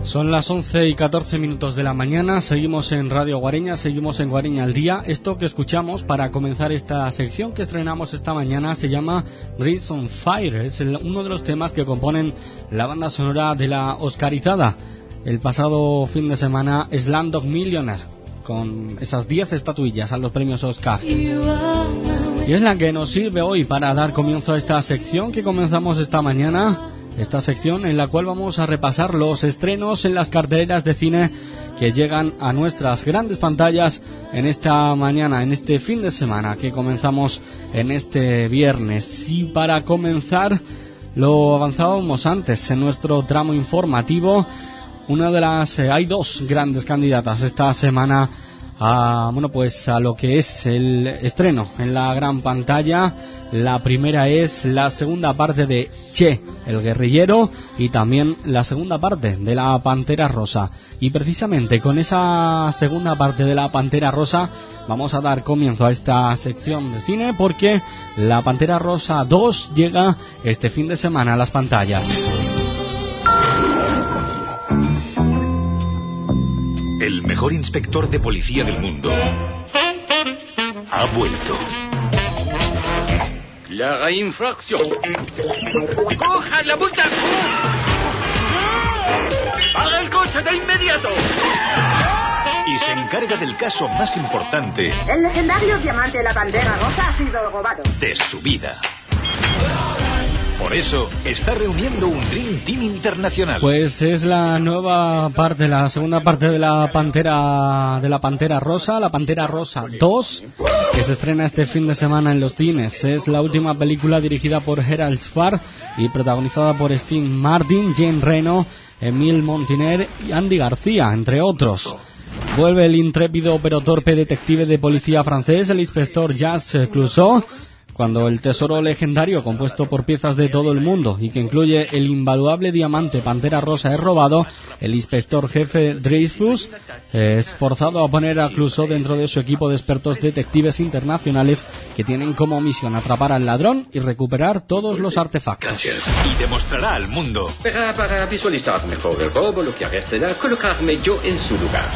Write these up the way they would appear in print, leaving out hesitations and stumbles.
Son las 11:14 de la mañana, seguimos en Radio Guareña, seguimos en Guareña al Día. Esto que escuchamos para comenzar esta sección que estrenamos esta mañana se llama Dreams on Fire. Es uno de los temas que componen la banda sonora de la oscarizada el pasado fin de semana Slumdog Millionaire, con esas 10 estatuillas a los premios Oscar. Y es la que nos sirve hoy para dar comienzo a esta sección que comenzamos esta mañana. Esta sección en la cual vamos a repasar los estrenos en las carteleras de cine que llegan a nuestras grandes pantallas en esta mañana, en este fin de semana que comenzamos en este viernes. Y para comenzar, lo avanzábamos antes en nuestro tramo informativo. Hay dos grandes candidatas esta semana a lo que es el estreno en la gran pantalla. La primera es la segunda parte de Che, el guerrillero, y también la segunda parte de La Pantera Rosa. Y precisamente con esa segunda parte de La Pantera Rosa vamos a dar comienzo a esta sección de cine, porque La Pantera Rosa 2 llega este fin de semana a las pantallas. El mejor inspector de policía del mundo ha vuelto. La infracción. ¡Coja la multa! ¡Paga el coche de inmediato! Y se encarga del caso más importante. El legendario diamante de la Pantera Rosa ha sido robado. De su vida. Por eso está reuniendo un Dream Team internacional. Pues es la nueva parte, la segunda parte de la Pantera Rosa, La Pantera Rosa 2, que se estrena este fin de semana en los cines. Es la última película dirigida por Gerald Sfar y protagonizada por Steve Martin, Jean Reno, Emile Montiner y Andy García, entre otros. Vuelve el intrépido pero torpe detective de policía francés, el inspector Jacques Clouseau, cuando el tesoro legendario compuesto por piezas de todo el mundo y que incluye el invaluable diamante Pantera Rosa es robado, el inspector jefe Dreyfus es forzado a poner a Clouseau dentro de su equipo de expertos detectives internacionales que tienen como misión atrapar al ladrón y recuperar todos los artefactos. Y demostrará al mundo. Para visualizar mejor el robo, lo que haré será colocarme yo en su lugar.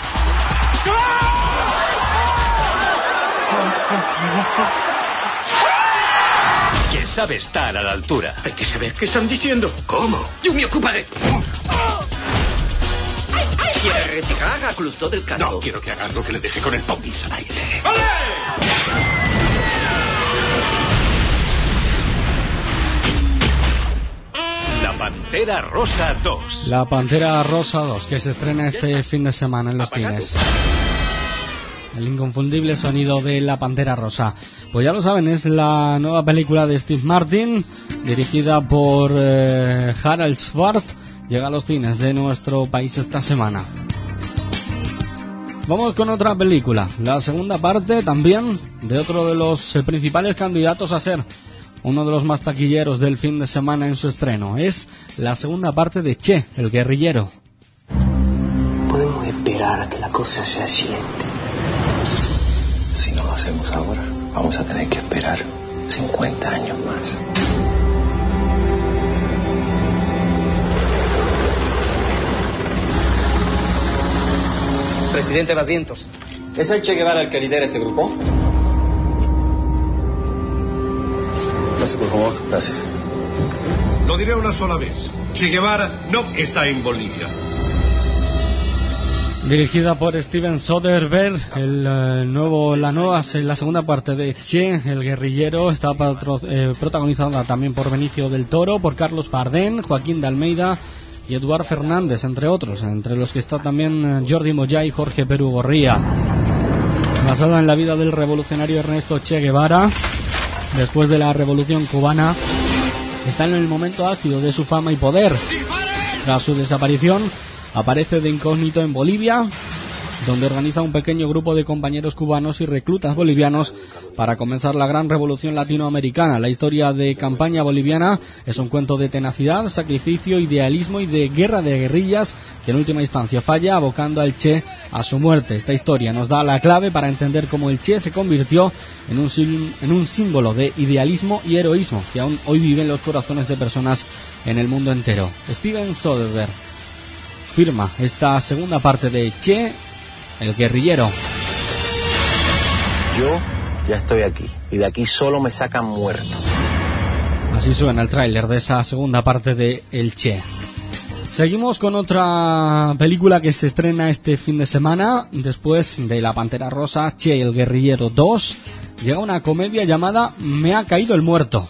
Que sabe estar a la altura. Hay que saber qué están diciendo. ¿Cómo? Yo me ocuparé. ¿Quiere retirar a Clouseau del caso? No, quiero que haga algo que le deje con el pompis al aire. ¡Vale! La Pantera Rosa 2. La Pantera Rosa 2, que se estrena este fin de semana en los cines. El inconfundible sonido de La Pantera Rosa. Pues ya lo saben, es la nueva película de Steve Martin, dirigida por Harald Schwarz. Llega a los cines de nuestro país esta semana. Vamos con otra película, la segunda parte también de otro de los principales candidatos a ser uno de los más taquilleros del fin de semana en su estreno. Es la segunda parte de Che, el guerrillero. Podemos esperar a que la cosa se asiente. Si no lo hacemos ahora, vamos a tener que esperar 50 años más. Presidente Barrientos, ¿es el Che Guevara el que lidera este grupo? Pase, por favor. Gracias. Lo diré una sola vez. Che Guevara no está en Bolivia. Dirigida por Steven Soderbergh, la segunda parte de Che, el guerrillero, está protagonizada también por Benicio del Toro, por Carlos Bardem, Joaquín de Almeida y Eduard Fernández, entre otros, entre los que está también Jordi Moyá y Jorge Perú Gorría. Basada en la vida del revolucionario Ernesto Che Guevara, después de la Revolución Cubana, está en el momento ácido de su fama y poder. Tras su desaparición, aparece de incógnito en Bolivia, donde organiza un pequeño grupo de compañeros cubanos y reclutas bolivianos para comenzar la gran revolución latinoamericana. La historia de campaña boliviana es un cuento de tenacidad, sacrificio, idealismo y de guerra de guerrillas que en última instancia falla, abocando al Che a su muerte. Esta historia nos da la clave para entender cómo el Che se convirtió en un símbolo de idealismo y heroísmo que aún hoy vive en los corazones de personas en el mundo entero. Steven Soderbergh. firma esta segunda parte de Che, el guerrillero. Yo ya estoy aquí, y de aquí solo me sacan muerto. Así suena el tráiler de esa segunda parte de El Che. Seguimos con otra película que se estrena este fin de semana. Después de La Pantera Rosa, Che, el guerrillero 2, llega una comedia llamada Me ha caído el muerto.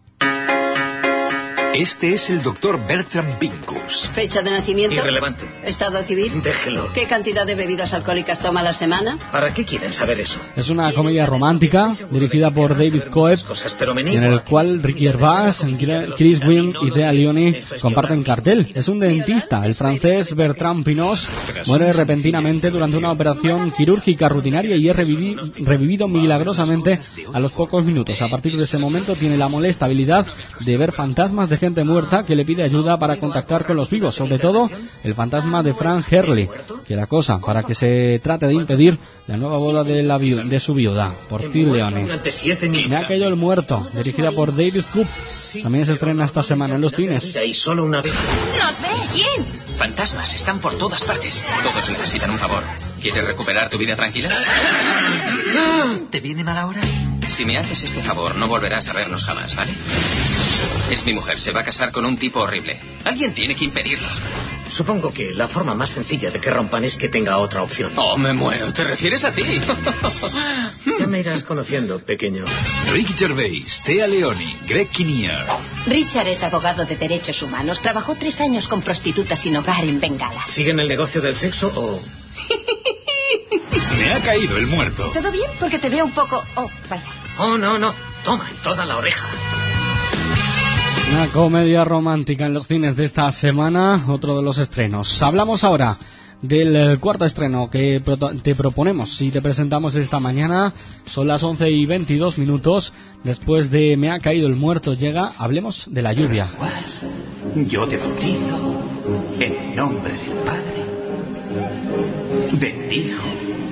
Este es el doctor Bertram Pincus. ¿Fecha de nacimiento? Irrelevante. ¿Estado civil? Déjelo. ¿Qué cantidad de bebidas alcohólicas toma a la semana? ¿Para qué quieren saber eso? Es una comedia romántica dirigida por David Coeb, en el cual Ricky Gervais, Chris Wynn y Téa Leoni comparten cartel. Es un dentista. El francés Bertrand Pinos muere repentinamente durante una operación quirúrgica rutinaria y es revivido milagrosamente a los pocos minutos. A partir de ese momento tiene la molesta habilidad de ver fantasmas de gente muerta que le pide ayuda para contactar con los vivos, sobre todo el fantasma de Frank Hurley, que la acosa para que se trate de impedir la nueva boda de su viuda, por Téa Leoni. Me ha caído el muerto, dirigida por David Coop. También se estrena esta semana en los cines. Y solo una vez. ¡Nos ve! ¿Quién? Fantasmas, están por todas partes. Todos necesitan un favor. ¿Quieres recuperar tu vida tranquila? ¿Te viene mal ahora? Si me haces este favor, no volverás a vernos jamás, ¿vale? Es mi mujer, se va a casar con un tipo horrible. Alguien tiene que impedirlo. Supongo que la forma más sencilla de que rompan es que tenga otra opción. Oh, me muero. ¿Te refieres a ti? Ya me irás conociendo, pequeño. Rick Gervais, Téa Leoni, Greg Kinnear. Richard es abogado de derechos humanos. Trabajó 3 años con prostitutas sin hogar en Bengala. ¿Siguen el negocio del sexo o...? Me ha caído el muerto. ¿Todo bien? Porque te veo un poco... Oh, vaya. Oh, no. Toma, en toda la oreja. Una comedia romántica en los cines de esta semana, otro de los estrenos. Hablamos ahora del cuarto estreno que te proponemos y te presentamos esta mañana. Son las 11:22. Después de Me ha caído el muerto llega Hablemos de la lluvia. Yo te bautizo en nombre del Padre, del Hijo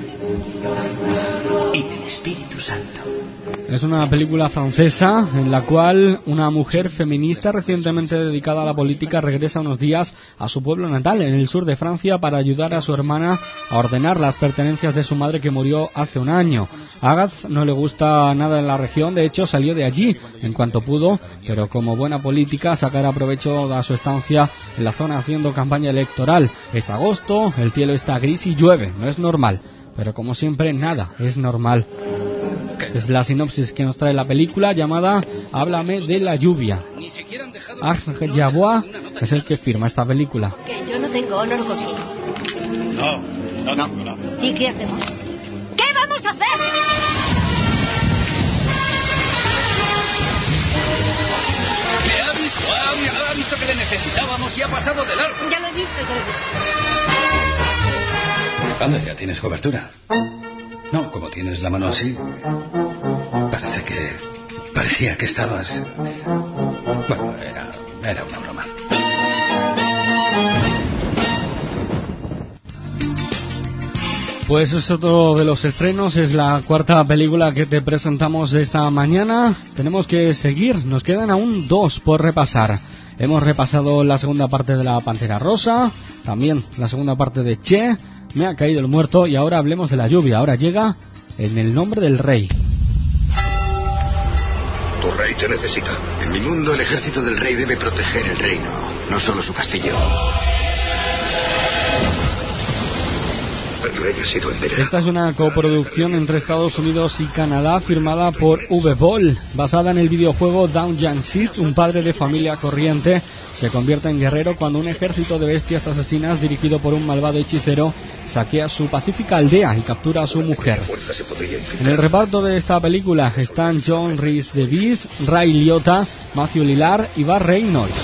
y del Espíritu Santo. Es una película francesa en la cual una mujer feminista recientemente dedicada a la política regresa unos días a su pueblo natal, en el sur de Francia, para ayudar a su hermana a ordenar las pertenencias de su madre que murió hace un año. A Agathe no le gusta nada en la región, de hecho salió de allí en cuanto pudo, pero como buena política sacará provecho de su estancia en la zona haciendo campaña electoral. Es agosto, el cielo está gris y llueve, no es normal, pero como siempre nada es normal. Es la sinopsis que nos trae la película llamada Háblame de la lluvia. Arnaud Javois es el que firma esta película. Que yo no tengo, no lo consigo. No. ¿Y qué hacemos? ¿Qué vamos a hacer? Me ha visto que le necesitábamos y ha pasado de largo. Ya lo he visto. Anda, ya tienes cobertura. No, como tienes la mano así, parecía que estabas... Bueno, era una broma. Pues es otro de los estrenos, es la cuarta película que te presentamos de esta mañana. Tenemos que seguir, nos quedan aún 2 por repasar. Hemos repasado la segunda parte de La Pantera Rosa, también la segunda parte de Che, Me ha caído el muerto, y ahora hablemos de la lluvia. Ahora llega En el nombre del rey. Tu rey te necesita. En mi mundo el ejército del rey debe proteger el reino, no solo su castillo. El rey ha sido envenenado. Esta es una coproducción entre Estados Unidos y Canadá firmada por Uwe Boll, basada en el videojuego Dungeon Siege. Un padre de familia corriente se convierte en guerrero cuando un ejército de bestias asesinas dirigido por un malvado hechicero saquea su pacífica aldea y captura a su mujer. En el reparto de esta película están John Rhys-Davies, Ray Liotta, Matthew Lillard y Burt Reynolds.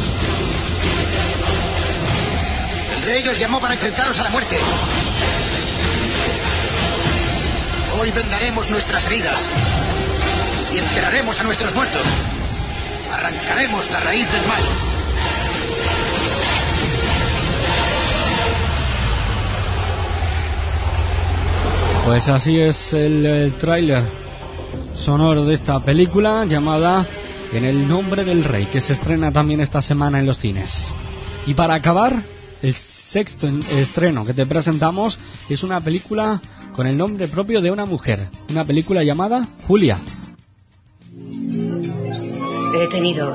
El rey os llamó para enfrentaros a la muerte. Hoy vendaremos nuestras heridas y enterraremos a nuestros muertos. Arrancaremos la raíz del mal. Pues así es el tráiler sonoro de esta película llamada En el nombre del rey, que se estrena también esta semana en los cines. Y para acabar, el sexto estreno que te presentamos es una película con el nombre propio de una mujer, una película llamada Julia. He tenido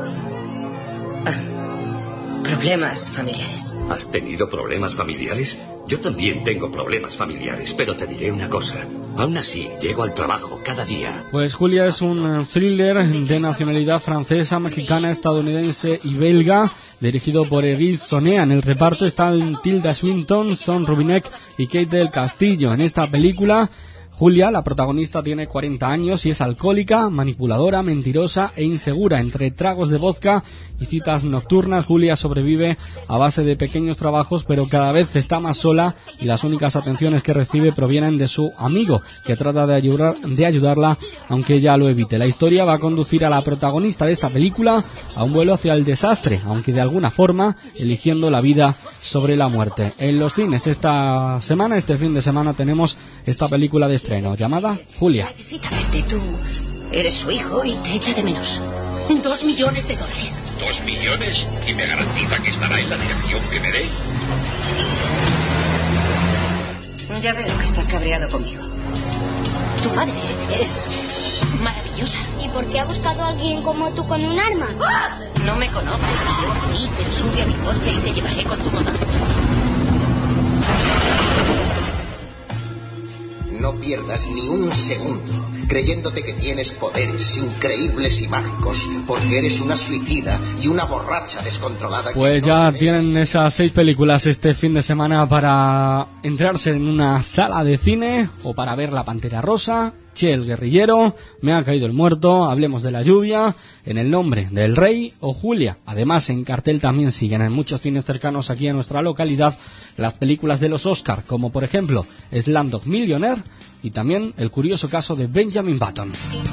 problemas familiares. ¿Has tenido problemas familiares? Yo también tengo problemas familiares, pero te diré una cosa. Aún así, llego al trabajo cada día. Pues Julia es un thriller de nacionalidad francesa, mexicana, estadounidense y belga, dirigido por Eric Sonea. En el reparto están Tilda Swinton, Son Rubinek y Kate del Castillo. En esta película, Julia, la protagonista, tiene 40 años y es alcohólica, manipuladora, mentirosa e insegura. Entre tragos de vodka y citas nocturnas, Julia sobrevive a base de pequeños trabajos, pero cada vez está más sola y las únicas atenciones que recibe provienen de su amigo, que trata de ayudarla, aunque ella lo evite. La historia va a conducir a la protagonista de esta película a un vuelo hacia el desastre, aunque de alguna forma eligiendo la vida sobre la muerte. En los cines este fin de semana, tenemos esta película de estreno llamada Julia. Necesita verte, tú eres su hijo y te echa de menos. $2 millones. ¿2 millones? ¿Y me garantiza que estará en la dirección que me dé? Ya veo que estás cabreado conmigo. Tu madre es maravillosa. ¿Y por qué ha buscado a alguien como tú con un arma? No me conoces ni yo a ti, pero sube a mi coche y te llevaré con tu mamá. No pierdas ni un segundo creyéndote que tienes poderes increíbles y mágicos, porque eres una suicida y una borracha descontrolada. Pues ya tienen esas 6 películas este fin de semana para entrarse en una sala de cine o para ver La Pantera Rosa, Che el Guerrillero, Me ha caído el muerto, Hablemos de la lluvia, En el nombre del rey o Julia. Además, en cartel también siguen en muchos cines cercanos aquí a nuestra localidad las películas de los Oscar, como por ejemplo Slumdog Millionaire y también El curioso caso de Benjamin Button.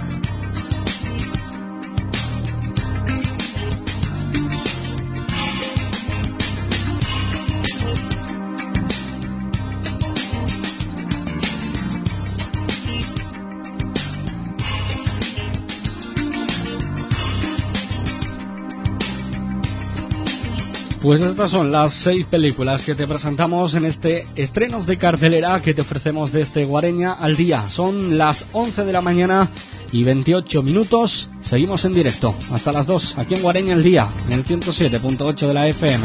Pues estas son las 6 películas que te presentamos en este estrenos de cartelera que te ofrecemos desde Guareña al día. Son las 11 de la mañana y 28 minutos. Seguimos en directo hasta las 2 aquí en Guareña al día, en el 107.8 de la FM.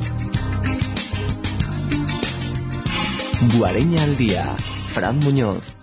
Guareña al día, Fran Muñoz.